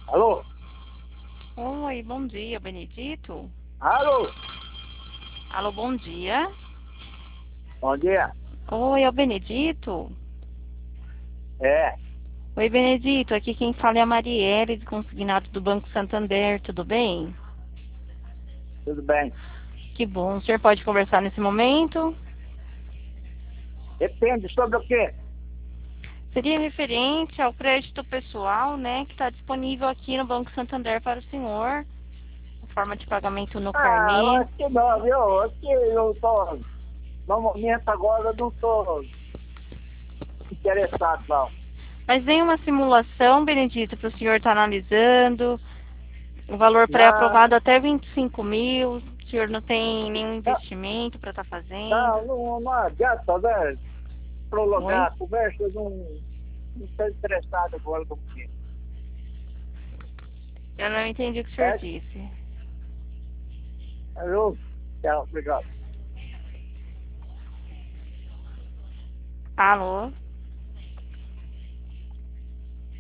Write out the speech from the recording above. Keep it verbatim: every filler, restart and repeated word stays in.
Alô? Oi, bom dia, Benedito. Alô? Alô, bom dia. Bom dia. Oi, é o Benedito? É, Oi, Benedito, aqui quem fala é a Marielle, de consignado do Banco Santander, tudo bem? tudo bem. Que bom, o senhor pode conversar nesse momento? Depende sobre o quê? Seria referente ao crédito pessoal, né, que está disponível aqui no Banco Santander para o senhor, a forma de pagamento no Ah, eu carnê. acho que não, viu? Acho que eu tô, no momento agora, eu não estou interessado, não. Mas vem uma simulação, Benedito, para o senhor estar analisando, o valor Não, pré-aprovado até vinte e cinco mil, o senhor não tem nenhum não, investimento para estar fazendo. não, não, não adianta, né? Oi? Prolongar a conversa, eu não não estou interessado agora no momento. Eu não entendi o que o senhor É, disse. alô? Tchau, obrigado. Alô?